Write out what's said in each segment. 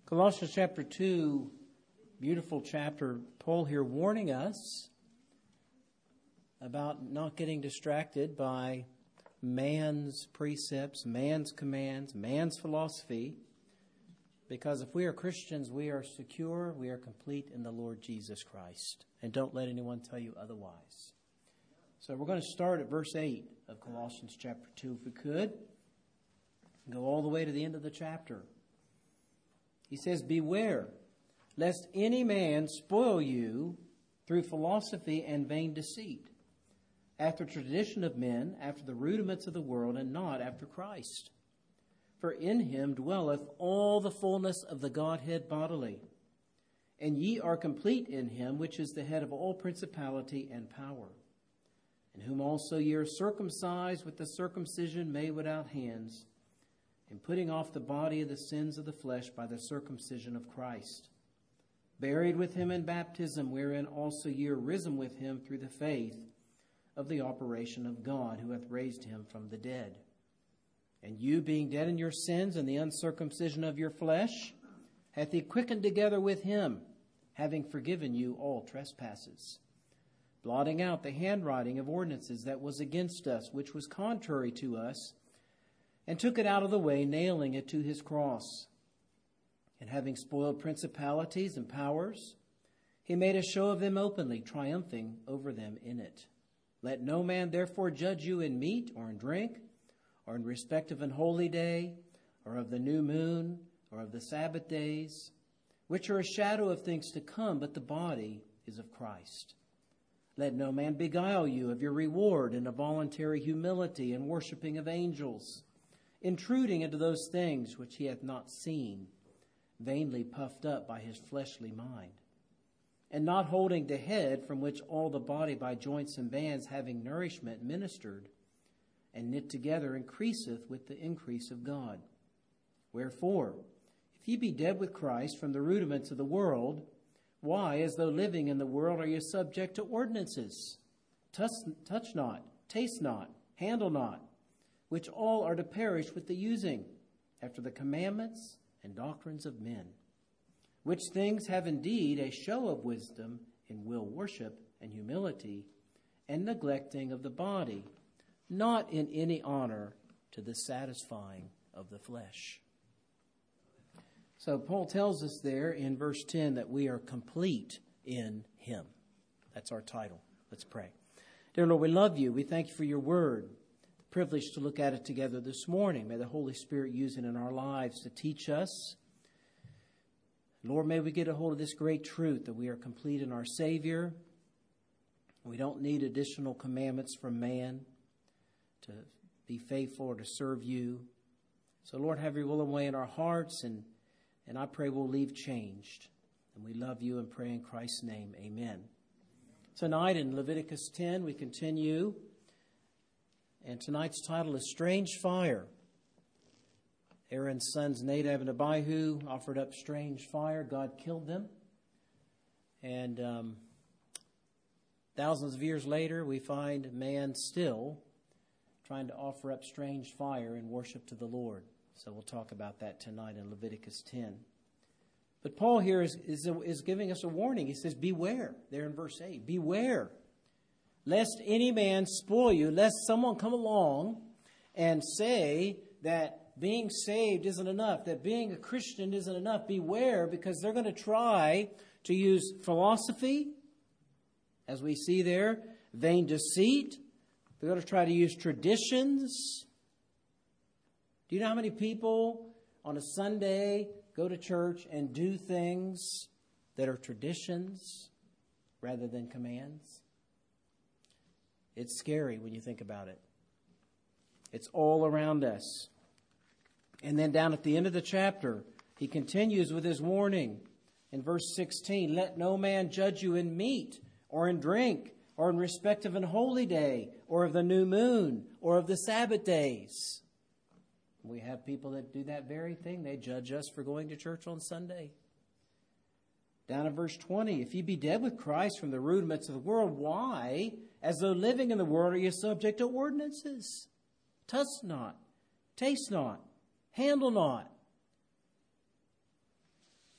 Colossians chapter 2, beautiful chapter. Paul here warning us about not getting distracted by man's precepts, man's commands, man's philosophy. Because if we are Christians, we are secure, we are complete in the Lord Jesus Christ. And don't let anyone tell you otherwise. So we're going to start at verse 8 of Colossians chapter 2, if we could. Go all the way to the end of the chapter. He says, "Beware, lest any man spoil you through philosophy and vain deceit, after tradition of men, after the rudiments of the world, and not after Christ. For in him dwelleth all the fullness of the Godhead bodily. And ye are complete in him, which is the head of all principality and power. In whom also ye are circumcised with the circumcision made without hands, and putting off the body of the sins of the flesh by the circumcision of Christ, buried with him in baptism, wherein also ye are risen with him through the faith of the operation of God, who hath raised him from the dead. And you, being dead in your sins and the uncircumcision of your flesh, hath he quickened together with him, having forgiven you all trespasses, blotting out the handwriting of ordinances that was against us, which was contrary to us, and took it out of the way, nailing it to his cross. And having spoiled principalities and powers, he made a show of them openly, triumphing over them in it. Let no man therefore judge you in meat or in drink, or in respect of an holy day, or of the new moon, or of the Sabbath days, which are a shadow of things to come, but the body is of Christ. Let no man beguile you of your reward in a voluntary humility and worshiping of angels, intruding into those things which he hath not seen, vainly puffed up by his fleshly mind, and not holding the head, from which all the body by joints and bands, having nourishment ministered, and knit together, increaseth with the increase of God. Wherefore, if ye be dead with Christ from the rudiments of the world, why, as though living in the world, are ye subject to ordinances? Touch not, taste not, handle not, which all are to perish with the using, after the commandments and doctrines of men, which things have indeed a show of wisdom in will worship and humility, and neglecting of the body, not in any honor to the satisfying of the flesh." So Paul tells us there in verse 10 that we are complete in him. That's our title. Let's pray. Dear Lord, we love you. We thank you for your word. Privileged to look at it together this morning. May the Holy Spirit use it in our lives to teach us. Lord, may we get a hold of this great truth that we are complete in our Savior. We don't need additional commandments from man to be faithful or to serve you. So Lord, have your will and way in our hearts, and I pray we'll leave changed. And we love you and pray in Christ's name. Amen. Tonight in Leviticus 10 we continue. And tonight's title is Strange Fire. Aaron's sons Nadab and Abihu offered up strange fire. God killed them. And thousands of years later, we find man still trying to offer up strange fire in worship to the Lord. So we'll talk about that tonight in Leviticus 10. But Paul here is giving us a warning. He says, beware, there in verse 8. Beware, lest any man spoil you, lest someone come along and say that being saved isn't enough, that being a Christian isn't enough. Beware, because they're going to try to use philosophy, as we see there, vain deceit. They're going to try to use traditions. Do you know how many people on a Sunday go to church and do things that are traditions rather than commands? It's scary when you think about it. It's all around us. And then down at the end of the chapter, he continues with his warning in verse 16. Let no man judge you in meat or in drink or in respect of an holy day or of the new moon or of the Sabbath days. We have people that do that very thing. They judge us for going to church on Sunday. Down in verse 20, if ye be dead with Christ from the rudiments of the world, why, as though living in the world, are ye subject to ordinances? Touch not, taste not, handle not.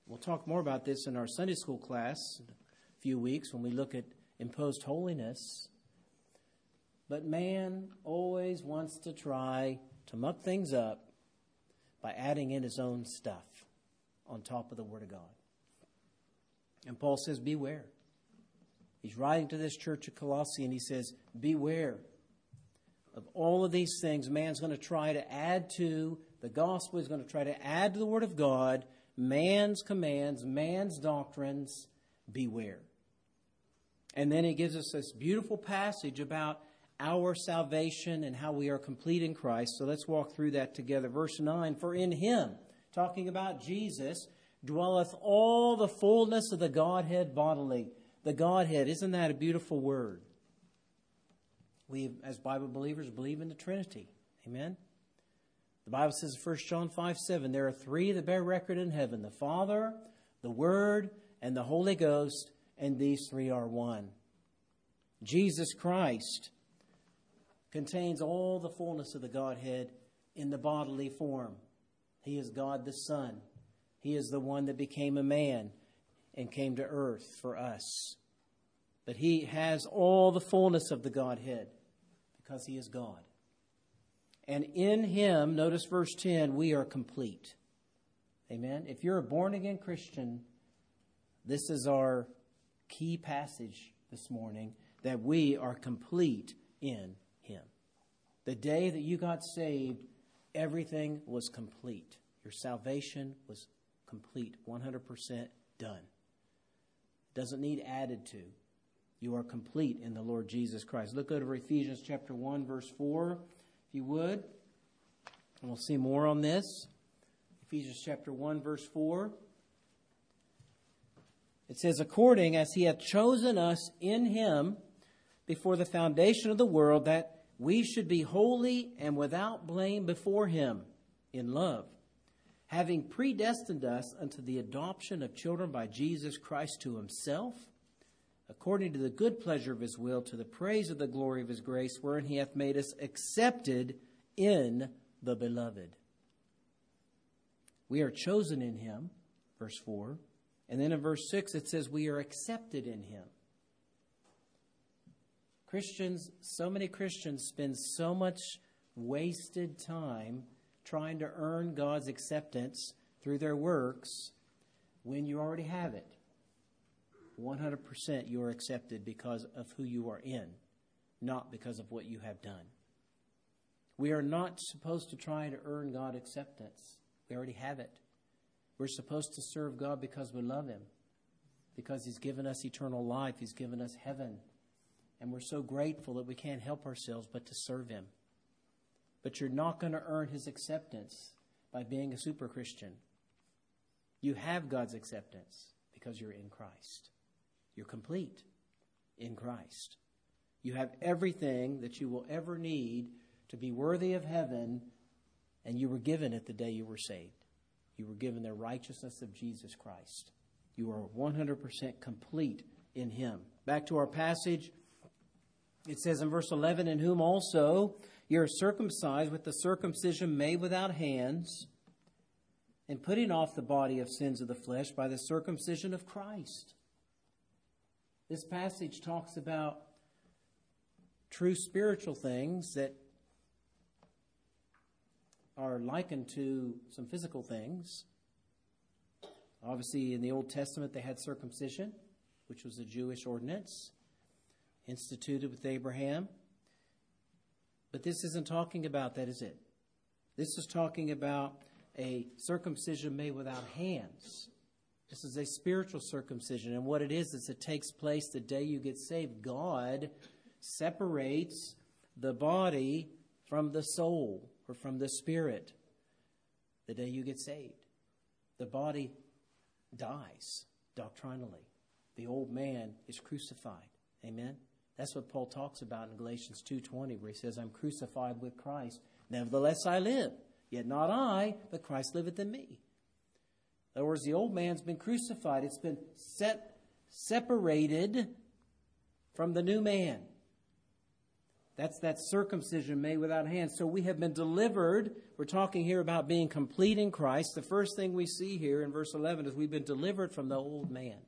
We'll talk more about this in our Sunday school class in a few weeks when we look at imposed holiness. But man always wants to try to muck things up by adding in his own stuff on top of the Word of God. And Paul says, beware. He's writing to this church at Colossae, and he says, beware of all of these things. Man's going to try to add to the gospel. He's going to try to add to the Word of God man's commands, man's doctrines. Beware. And then he gives us this beautiful passage about our salvation and how we are complete in Christ. So let's walk through that together. Verse 9, for in him, talking about Jesus, dwelleth all the fullness of the Godhead bodily. The Godhead, isn't that a beautiful word? We, as Bible believers, believe in the Trinity. Amen? The Bible says in 1 John 5:7, there are three that bear record in heaven, the Father, the Word, and the Holy Ghost, and these three are one. Jesus Christ contains all the fullness of the Godhead in the bodily form. He is God the Son. He is the one that became a man and came to earth for us. But he has all the fullness of the Godhead because he is God. And in him, notice verse 10, we are complete. Amen? If you're a born-again Christian, this is our key passage this morning, that we are complete in him. The day that you got saved, everything was complete. Your salvation was complete, 100% done. Doesn't need added to. You are complete in the Lord Jesus Christ. Look over Ephesians chapter 1, verse 4, if you would. And we'll see more on this. Ephesians chapter 1, verse 4. It says, according as he hath chosen us in him before the foundation of the world, that we should be holy and without blame before him in love, having predestined us unto the adoption of children by Jesus Christ to himself, according to the good pleasure of his will, to the praise of the glory of his grace, wherein he hath made us accepted in the beloved. We are chosen in him, verse 4. And then in verse 6 it says we are accepted in him. Christians, so many Christians spend so much wasted time trying to earn God's acceptance through their works when you already have it. 100% you are accepted because of who you are in, not because of what you have done. We are not supposed to try to earn God's acceptance. We already have it. We're supposed to serve God because we love him, because he's given us eternal life. He's given us heaven. And we're so grateful that we can't help ourselves but to serve him. But you're not going to earn his acceptance by being a super Christian. You have God's acceptance because you're in Christ. You're complete in Christ. You have everything that you will ever need to be worthy of heaven, and you were given it the day you were saved. You were given the righteousness of Jesus Christ. You are 100% complete in him. Back to our passage. It says in verse 11, in whom also you are circumcised with the circumcision made without hands, and putting off the body of sins of the flesh by the circumcision of Christ. This passage talks about true spiritual things that are likened to some physical things. Obviously, in the Old Testament, they had circumcision, which was a Jewish ordinance instituted with Abraham. But this isn't talking about that, is it? This is talking about a circumcision made without hands. This is a spiritual circumcision. And what it is it takes place the day you get saved. God separates the body from the soul or from the spirit the day you get saved. The body dies doctrinally. The old man is crucified. Amen? That's what Paul talks about in Galatians 2:20, where he says, I'm crucified with Christ. Nevertheless I live. Yet not I, but Christ liveth in me. In other words, the old man's been crucified. It's been separated from the new man. That's that circumcision made without hands. So we have been delivered. We're talking here about being complete in Christ. The first thing we see here in verse 11 is we've been delivered from the old man.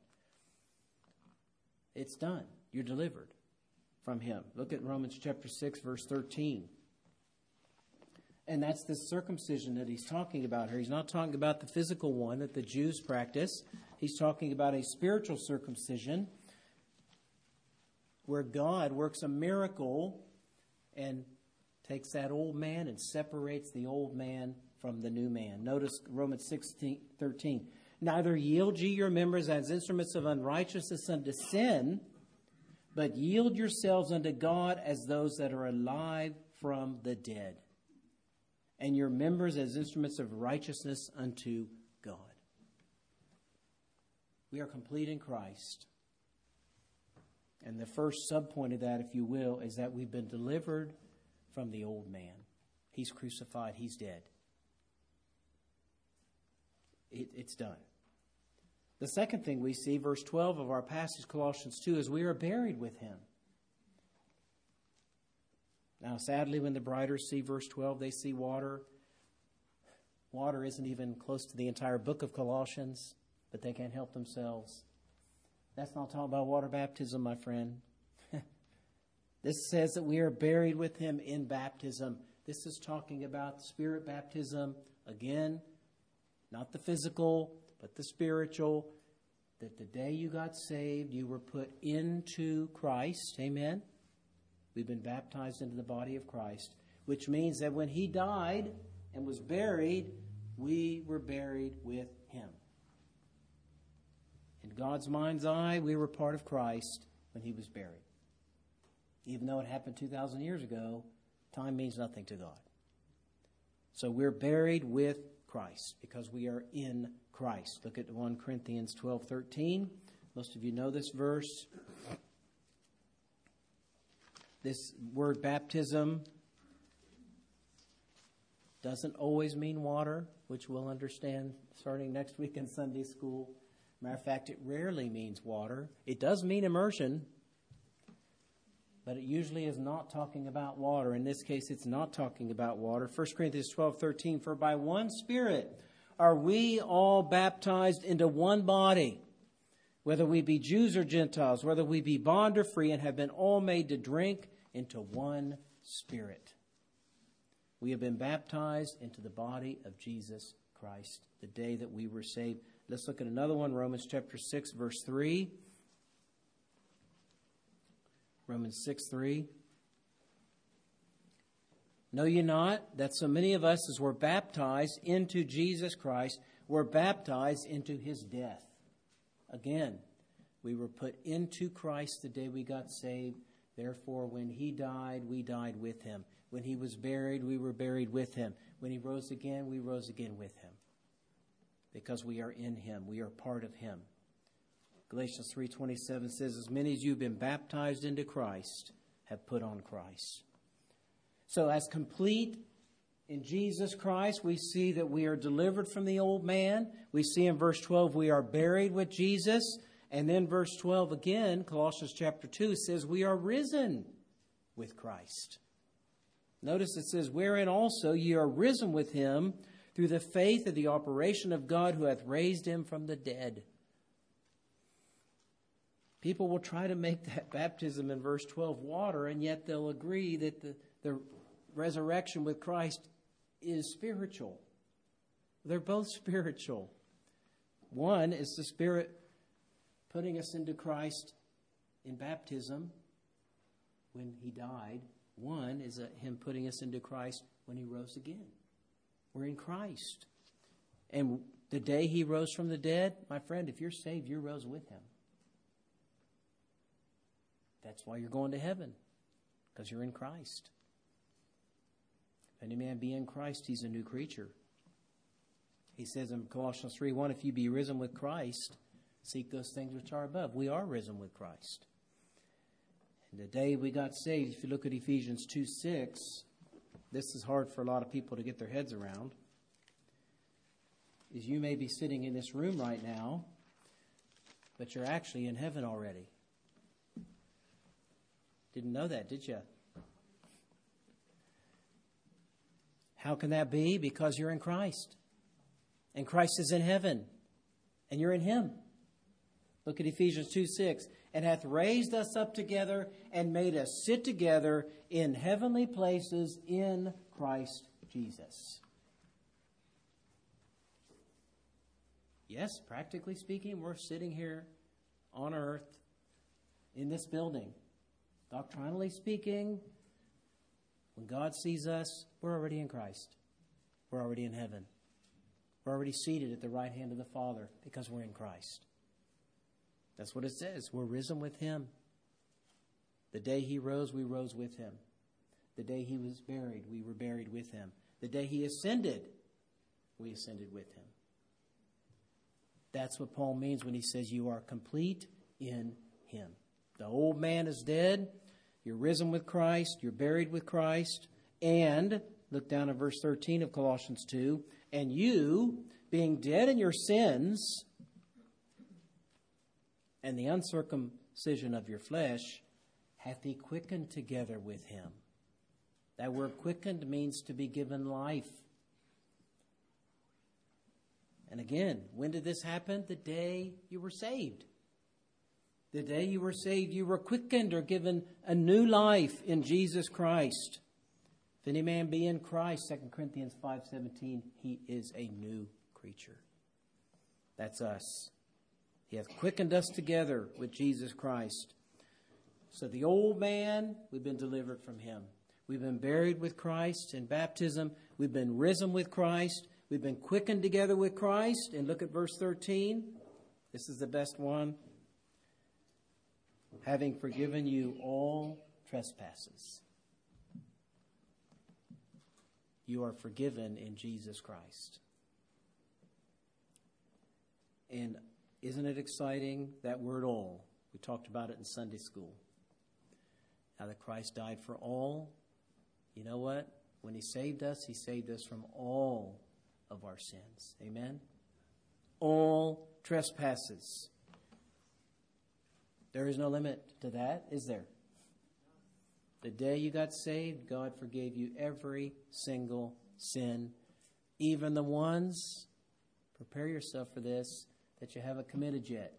It's done. You're delivered from him. Look at Romans chapter 6, verse 13. And that's the circumcision that he's talking about here. He's not talking about the physical one that the Jews practice. He's talking about a spiritual circumcision where God works a miracle and takes that old man and separates the old man from the new man. Notice Romans 6:13. Neither yield ye your members as instruments of unrighteousness unto sin, but yield yourselves unto God as those that are alive from the dead, and your members as instruments of righteousness unto God. We are complete in Christ. And the first subpoint of that, if you will, is that we've been delivered from the old man. He's crucified. He's dead. It's done. The second thing we see, verse 12 of our passage, Colossians 2, is we are buried with him. Now, sadly, when the Briders see verse 12, they see water. Water isn't even close to the entire book of Colossians, but they can't help themselves. That's not talking about water baptism, my friend. This says that we are buried with him in baptism. This is talking about spirit baptism. Again, not the physical, but the spiritual. That the day you got saved, you were put into Christ. Amen? We've been baptized into the body of Christ, which means that when he died and was buried, we were buried with him. In God's mind's eye, we were part of Christ when he was buried. Even though it happened 2,000 years ago, time means nothing to God. So we're buried with Christ because we are in Christ. Look at 1 Corinthians 12:13. Most of you know this verse. This word baptism doesn't always mean water, which we'll understand starting next week in Sunday school. Matter of fact, it rarely means water. It does mean immersion, but it usually is not talking about water. In this case, it's not talking about water. 1 Corinthians 12:13, for by one Spirit are we all baptized into one body, whether we be Jews or Gentiles, whether we be bond or free, and have been all made to drink into one Spirit. We have been baptized into the body of Jesus Christ the day that we were saved. Let's look at another one, Romans chapter 6, verse 3. Romans 6:3. Know ye not that so many of us as were baptized into Jesus Christ were baptized into his death? Again, we were put into Christ the day we got saved. Therefore, when he died, we died with him. When he was buried, we were buried with him. When he rose again, we rose again with him. Because we are in him. We are part of him. Galatians 3:27 says, as many as you've been baptized into Christ have put on Christ. So as complete in Jesus Christ, we see that we are delivered from the old man. We see in verse 12 we are buried with Jesus. And then verse 12 again, Colossians chapter 2 says we are risen with Christ. Notice it says, wherein also ye are risen with him through the faith of the operation of God who hath raised him from the dead. People will try to make that baptism in verse 12 water, and yet they'll agree that the resurrection with Christ is spiritual. They're both spiritual. One is the Spirit putting us into Christ in baptism when he died. One is him putting us into Christ when he rose again. We're in Christ. And the day he rose from the dead, my friend, if you're saved, you rose with him. That's why you're going to heaven, because you're in Christ. If any man be in Christ, he's a new creature. He says in Colossians 3:1, if you be risen with Christ, seek those things which are above. We are risen with Christ. And the day we got saved, if you look at Ephesians 2:6, this is hard for a lot of people to get their heads around, is you may be sitting in this room right now, but you're actually in heaven already. Didn't know that, did you? How can that be? Because you're in Christ. And Christ is in heaven. And you're in Him. Look at Ephesians 2:6. And hath raised us up together and made us sit together in heavenly places in Christ Jesus. Yes, practically speaking, we're sitting here on earth in this building. Doctrinally speaking, when God sees us, we're already in Christ. We're already in heaven. We're already seated at the right hand of the Father because we're in Christ. That's what it says. We're risen with Him. The day He rose, we rose with Him. The day He was buried, we were buried with Him. The day He ascended, we ascended with Him. That's what Paul means when he says you are complete in Him. The old man is dead. You're risen with Christ. You're buried with Christ. And, look down at verse 13 of Colossians 2, and you, being dead in your sins and the uncircumcision of your flesh, hath He quickened together with Him. That word quickened means to be given life. And again, when did this happen? The day you were saved. The day you were saved, you were quickened or given a new life in Jesus Christ. If any man be in Christ, 2 Corinthians 5:17, he is a new creature. That's us. He hath quickened us together with Jesus Christ. So the old man, we've been delivered from him. We've been buried with Christ in baptism. We've been risen with Christ. We've been quickened together with Christ. And look at verse 13. This is the best one. Having forgiven you all trespasses. You are forgiven in Jesus Christ. And isn't it exciting, that word all? We talked about it in Sunday school. How that Christ died for all. You know what? When He saved us from all of our sins. Amen? All trespasses. There is no limit to that, is there? The day you got saved, God forgave you every single sin. Even the ones, prepare yourself for this, that you haven't committed yet.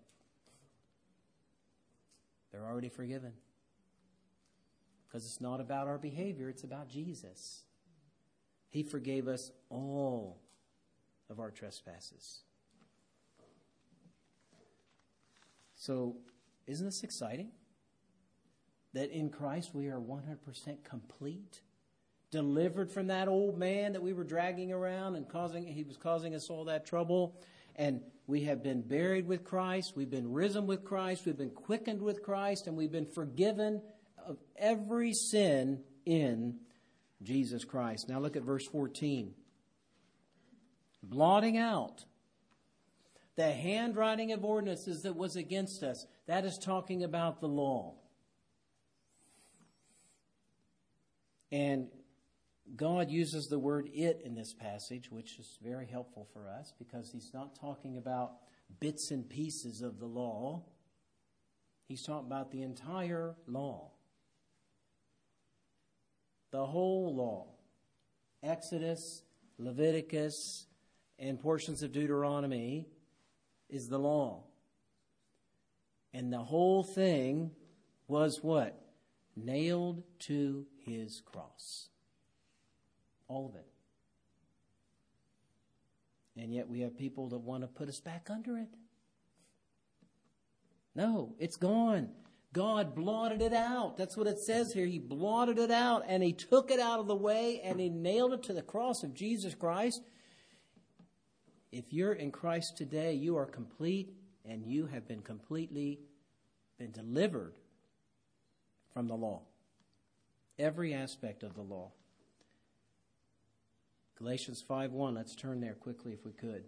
They're already forgiven. Because it's not about our behavior, it's about Jesus. He forgave us all of our trespasses. So, isn't this exciting? That in Christ we are 100% complete, delivered from that old man that we were dragging around and he was causing us all that trouble. And we have been buried with Christ, we've been risen with Christ, we've been quickened with Christ, and we've been forgiven of every sin in Jesus Christ. Now look at verse 14. Blotting out the handwriting of ordinances that was against us. That is talking about the law. And God uses the word it in this passage, which is very helpful for us because He's not talking about bits and pieces of the law. He's talking about the entire law. The whole law. Exodus, Leviticus, and portions of Deuteronomy is the law. And the whole thing was what? Nailed to His cross. All of it. And yet we have people that want to put us back under it. No, it's gone. God blotted it out. That's what it says here. He blotted it out and He took it out of the way and He nailed it to the cross of Jesus Christ. If you're in Christ today, you are complete and you have been completely been delivered from the law. Every aspect of the law. Galatians 5:1. Let's turn there quickly if we could.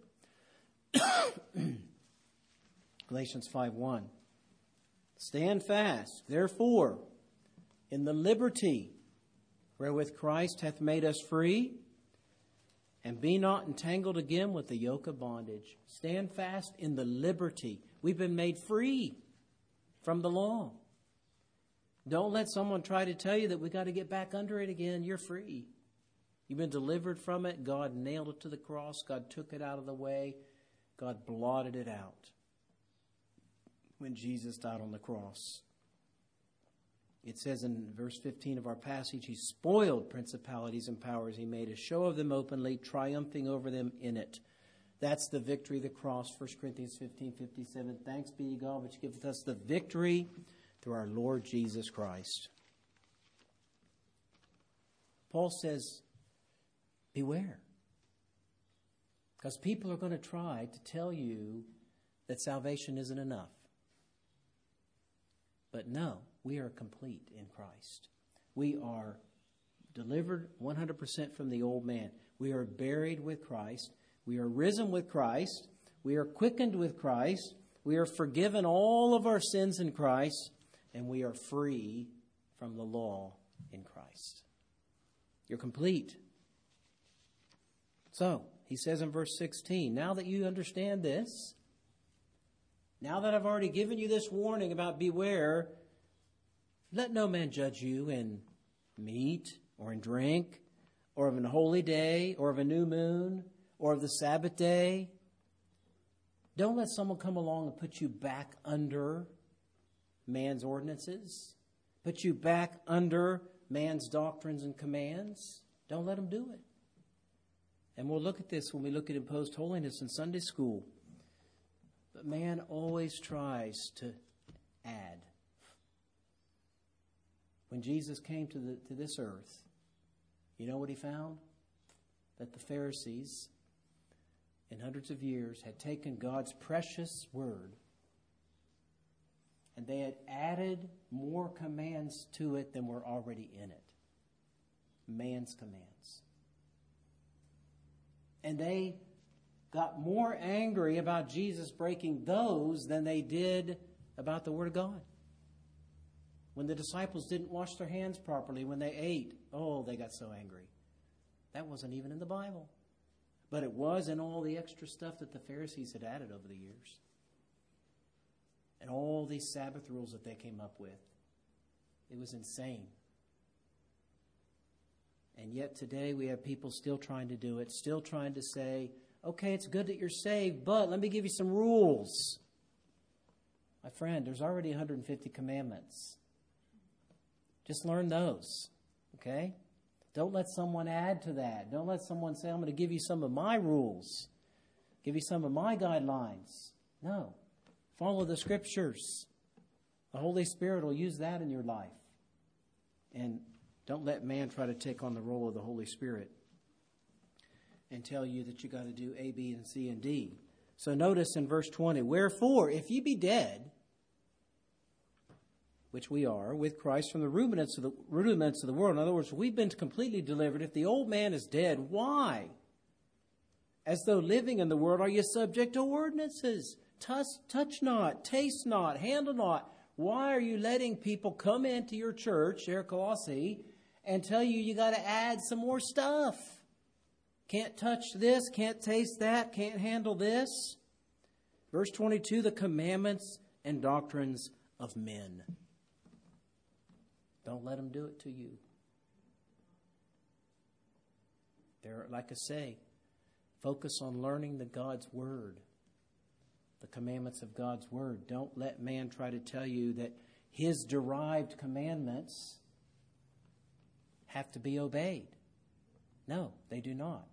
Galatians 5:1. Stand fast, therefore, in the liberty wherewith Christ hath made us free, and be not entangled again with the yoke of bondage. Stand fast in the liberty. We've been made free from the law. Don't let someone try to tell you that we got to get back under it again. You're free. You've been delivered from it. God nailed it to the cross. God took it out of the way. God blotted it out when Jesus died on the cross. It says in verse 15 of our passage, He spoiled principalities and powers. He made a show of them openly, triumphing over them in it. That's the victory of the cross, 1 Corinthians 15:57. Thanks be to God, which giveth us the victory through our Lord Jesus Christ. Paul says, beware. Because people are going to try to tell you that salvation isn't enough. But no, we are complete in Christ. We are delivered 100% from the old man. We are buried with Christ. We are risen with Christ. We are quickened with Christ. We are forgiven all of our sins in Christ. And we are free from the law in Christ. You're complete. So, he says in verse 16, now that you understand this, now that I've already given you this warning about beware, let no man judge you in meat or in drink or of an holy day or of a new moon or of the Sabbath day. Don't let someone come along and put you back under man's ordinances, put you back under man's doctrines and commands. Don't let them do it. And we'll look at this when we look at imposed holiness in Sunday school. But man always tries to add. When Jesus came to this earth, you know what he found? That the Pharisees, in hundreds of years, had taken God's precious word and they had added more commands to it than were already in it. Man's commands. And they got more angry about Jesus breaking those than they did about the Word of God. When the disciples didn't wash their hands properly when they ate, they got so angry. That wasn't even in the Bible. But it was in all the extra stuff that the Pharisees had added over the years. And all these Sabbath rules that they came up with. It was insane. And yet today we have people still trying to do it, still trying to say, okay, it's good that you're saved, but let me give you some rules. My friend, there's already 150 commandments. Just learn those, okay? Don't let someone add to that. Don't let someone say, I'm going to give you some of my rules, give you some of my guidelines. No. Follow the Scriptures. The Holy Spirit will use that in your life. And don't let man try to take on the role of the Holy Spirit and tell you that you got to do A, B, and C, and D. So notice in verse 20, wherefore, if ye be dead, which we are, with Christ from the rudiments of the world. In other words, we've been completely delivered. If the old man is dead, why? As though living in the world, are you subject to ordinances? Touch not, taste not, handle not. Why are you letting people come into your church, there at Colossae, and tell you got to add some more stuff? Can't touch this, can't taste that, can't handle this. Verse 22, the commandments and doctrines of men. Don't let them do it to you. They're, like I say, focus on learning God's Word, the commandments of God's Word. Don't let man try to tell you that his derived commandments have to be obeyed. No, they do not.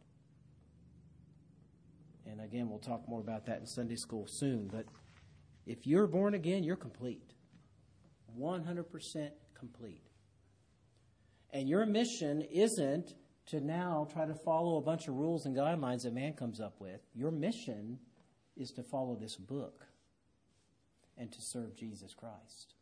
And again, we'll talk more about that in Sunday school soon. But if you're born again, you're complete. 100% complete. And your mission isn't to now try to follow a bunch of rules and guidelines that man comes up with. Your mission is to follow this book and to serve Jesus Christ.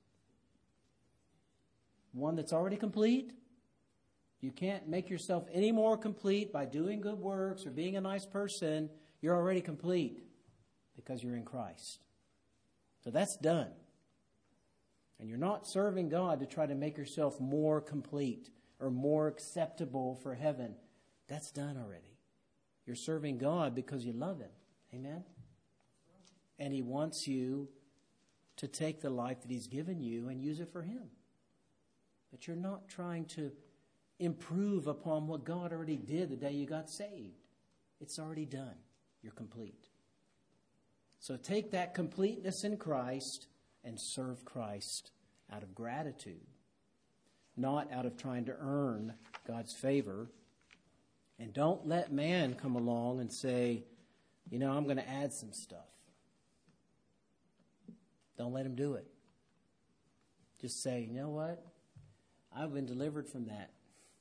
One that's already complete. You can't make yourself any more complete by doing good works or being a nice person. You're already complete because you're in Christ. So that's done. And you're not serving God to try to make yourself more complete or more acceptable for heaven. That's done already. You're serving God because you love Him. Amen? And He wants you to take the life that He's given you and use it for Him. But you're not trying to improve upon what God already did the day you got saved. It's already done. You're complete. So take that completeness in Christ and serve Christ out of gratitude, not out of trying to earn God's favor. And don't let man come along and say, I'm going to add some stuff. Don't let him do it. Just say, you know what? I've been delivered from that.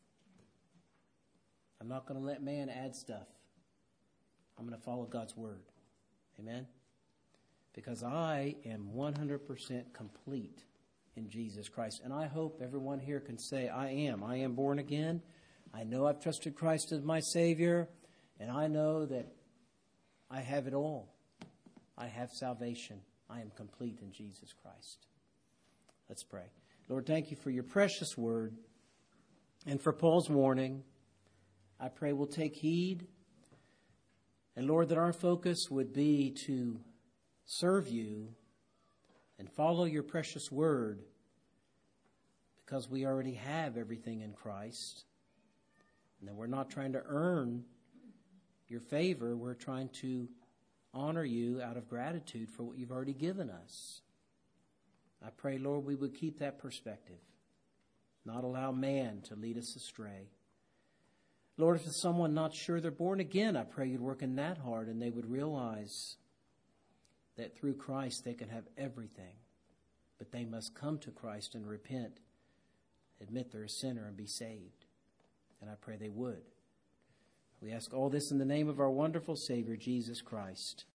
I'm not going to let man add stuff. I'm going to follow God's word. Amen? Because I am 100% complete in Jesus Christ. And I hope everyone here can say, I am born again. I know I've trusted Christ as my Savior. And I know that I have it all. I have salvation. I am complete in Jesus Christ. Let's pray. Lord, thank you for your precious word. And for Paul's warning, I pray we'll take heed. And Lord, that our focus would be to serve you and follow your precious word, because we already have everything in Christ. And that we're not trying to earn your favor. We're trying to honor you out of gratitude for what you've already given us. I pray, Lord, we would keep that perspective, not allow man to lead us astray. Lord, if there's someone not sure they're born again, I pray you'd work in that heart and they would realize that through Christ they can have everything. But they must come to Christ and repent, admit they're a sinner, and be saved. And I pray they would. We ask all this in the name of our wonderful Savior, Jesus Christ.